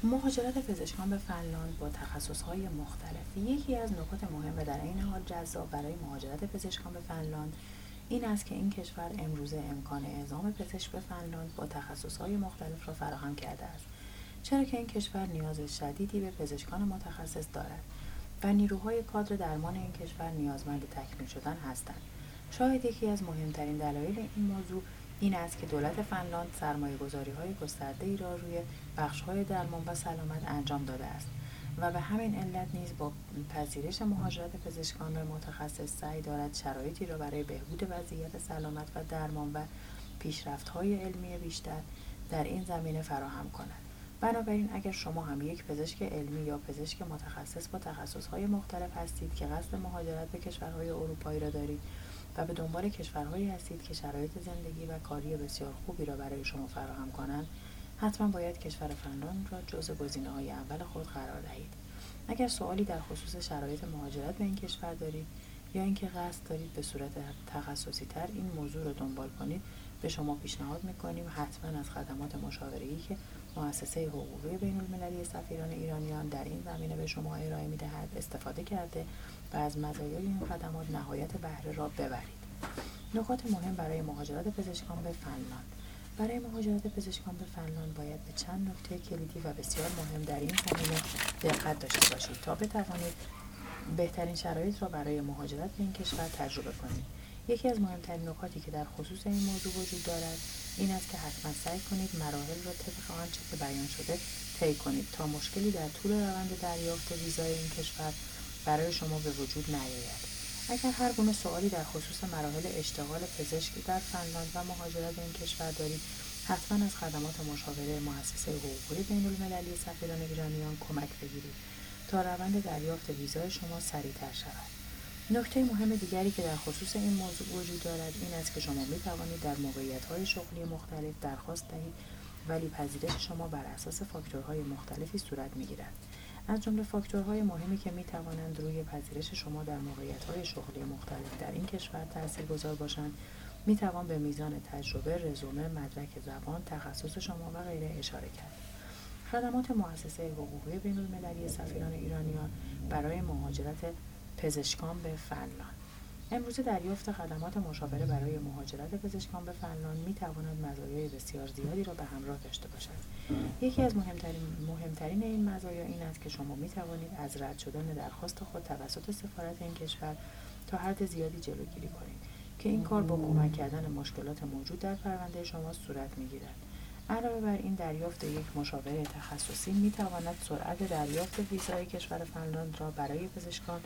مهاجرت پزشکان به فنلاند با تخصص‌های مختلف. یکی از نکات مهم و در این حال جذاب برای مهاجرت پزشکان به فنلاند این است که این کشور امروزه امکان اعزام پزشک به فنلاند با تخصص‌های مختلف را فراهم کرده است، چرا که این کشور نیاز شدیدی به پزشکان متخصص دارد و نیروهای کادر درمان این کشور نیازمند تکمیل شدن هستند. شاید یکی از مهمترین دلایل این موضوع این است که دولت فنلاند سرمایه‌گذاری‌های گسترده‌ای را روی بخش‌های درمان و سلامت انجام داده است و به همین علت نیز با پذیرش مهاجرت پزشکان متخصص سعی دارد شرایطی را برای بهبود وضعیت سلامت و درمان و پیشرفت‌های علمی بیشتر در این زمینه فراهم کند. بنابراین اگر شما هم یک پزشک علمی یا پزشک متخصص با تخصص‌های مختلف هستید که قصد مهاجرت به کشورهای اروپایی را دارید و به دنبال کشورهایی هستید که شرایط زندگی و کاری بسیار خوبی را برای شما فراهم کنند، حتما باید کشور فنلاند را جزو گزینه‌های اول خود قرار دهید. اگر سوالی در خصوص شرایط مهاجرت به این کشور دارید یا اینکه قصد دارید به صورت تخصصی تر این موضوع را دنبال کنید، به شما پیشنهاد می‌کنیم حتما از خدمات مشاوره‌ای که مؤسسه حقوقی بین‌المللی سفیران ایرانیان در این زمینه به شما ارائه می‌دهد استفاده کرده و از مزایای این خدمات نهایت بهره را ببرید. نکات مهم برای مهاجرت پزشکان به فنلاند. برای مهاجرت پزشکان به فنلاند باید به چند نکته کلیدی و بسیار مهم در این زمینه دقت داشته باشید تا بتوانید بهترین شرایط را برای مهاجرت به این کشور تجربه کنید. یکی از مهمترین نکاتی که در خصوص این موضوع وجود دارد این است که حتما سعی کنید مراحل را طبق آنچه که بیان شده طی کنید تا مشکلی در طول روند دریافت ویزای این کشور برای شما به وجود نیاید. اگر هر گونه سوالی در خصوص مراحل اشتغال پزشکی در فنلاند و مهاجرت به این کشور دارید، حتما از خدمات مشاوره مؤسسه حقوقی بین‌المللی سفیران ایرانیان کمک بگیرید تا روند دریافت ویزای شما سریع‌تر شود. نکته مهم دیگری که در خصوص این موضوع وجود دارد این است که شما می توانید در موقعیت‌های شغلی مختلف درخواست دهید ولی پذیرش شما بر اساس فاکتورهای مختلفی صورت می‌گیرد. از جمله فاکتورهای مهمی که می توانند روی پذیرش شما در موقعیت‌های شغلی مختلف در این کشور تاثیرگذار باشند، می توان به میزان تجربه، رزومه، مدرک زبان، تخصص شما و غیره اشاره کرد. خدمات مؤسسه حقوقی بین‌المللی سفیران ایرانیان برای مهاجرت پزشکان به فنلاند. امروزه دریافت خدمات مشاوره برای مهاجرت پزشکان به فنلاند می‌تواند مزایای بسیار زیادی را به همراه داشته باشد. یکی از مهمترین این مزایا این است که شما می‌توانید از رد شدن درخواست خود توسط سفارت این کشور تا حد زیادی جلوگیری کنید که این کار با کمک کردن مشکلات موجود در پرونده شما صورت می‌گیرد. علاوه بر این دریافت یک مشاور تخصصی می‌تواند سرعت دریافت ویزای کشور فنلاند را برای پزشکان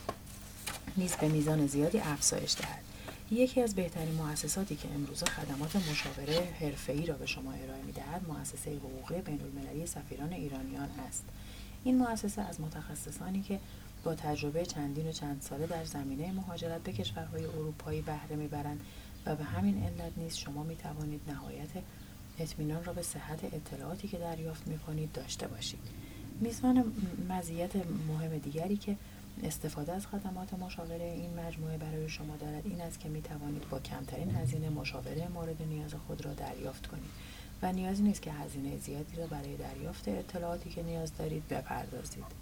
نیز به میزان زیادی افزایش دهد. یکی از بهترین مؤسساتی که امروزه خدمات مشاوره حرفه‌ای را به شما ارائه می‌دهد، مؤسسه حقوقی بین‌المللی سفیران ایرانیان است. این مؤسسه از متخصصانی که با تجربه چندین و چند ساله در زمینه مهاجرت به کشورهای اروپایی بهره می‌برند و به همین علت نیز شما می‌توانید نهایت اطمینان را به صحت اطلاعاتی که دریافت می‌کنید داشته باشید. میزان مزیت مهم دیگری که استفاده از خدمات مشاوره این مجموعه برای شما دارد این است که می توانید با کمترین هزینه مشاوره مورد نیاز خود را دریافت کنید و نیازی نیست که هزینه زیادی را برای دریافت اطلاعاتی که نیاز دارید بپردازید.